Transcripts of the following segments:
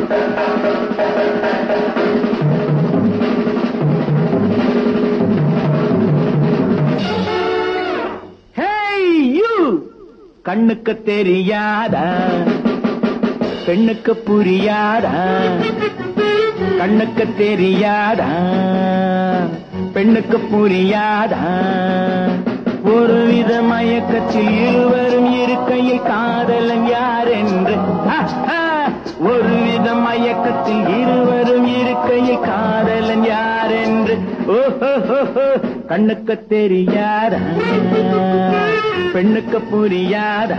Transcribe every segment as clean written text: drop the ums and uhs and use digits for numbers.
கண்ணுக்கு தெரியாதா பெண்ணுக்கு புரியாதா கண்ணுக்கு தெரியாதா பெண்ணுக்கு புரியாதா ஒருவித மயக்கத்தில் இருவரும் இருக்கையில் காதலன் யார் என்று ஒருவித மயக்கத்தில் இருவரும் இருக்கையில் காதலன் யார் என்று ஓஹோ கண்ணுக்கு தெரியாதா பெண்ணுக்கு புரியாதா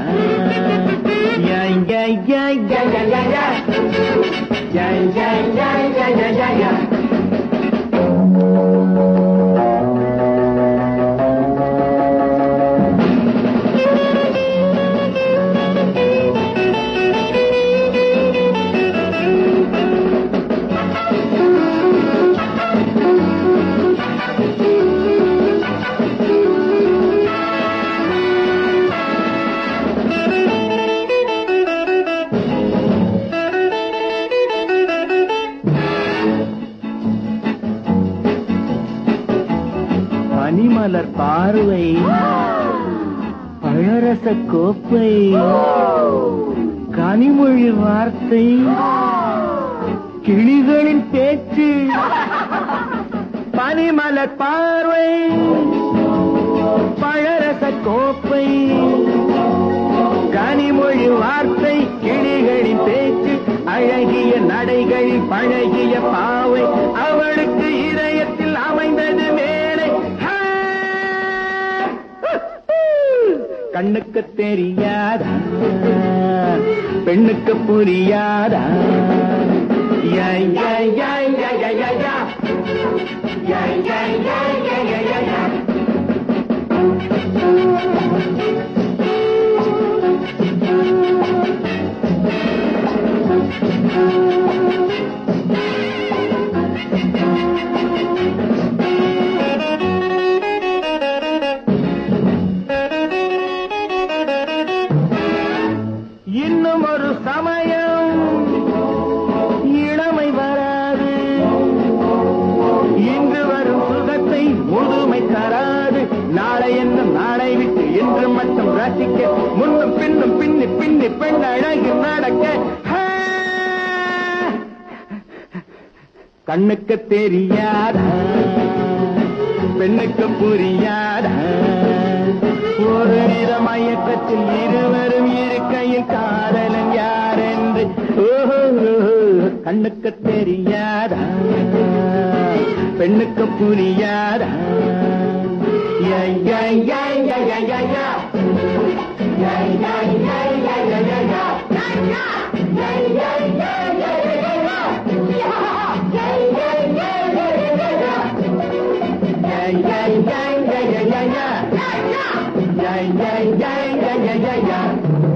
பனிமலர் பார்வை பழரச கோப்பை கனிமொழி வார்த்தை கிளிகளின் பேச்சு பனிமலர் பார்வை பழரச கோப்பை கனிமொழி வார்த்தை கிளிகளின் பேச்சு அழகிய நடைகளில் பழகிய பாவை அவளுக்கு இதயத்தில் அமைந்தது மேலை கண்ணுக்கு தெரியாதா பெண்ணுக்கு புரியாதா இன்னும் ஒரு சமயம் இளமை வராது இன்று வரும் சுகத்தை முதுமை தராது நாளை என்ன நாளை விட்டு என்று மட்டும் ரசிக்க முன்னும் பின்னும் பின்னி பின்னி பெண் அழகு நடக்க கண்ணுக்கு தெரியாதா பெண்ணுக்கு புரியாதா ஒரு வித மயக்கத்தில் இருவரும் இருக்கையில் காதலன் யார் என்று கண்ணுக்கு தெரியாதா பெண்ணுக்கு புரியாதா yeah.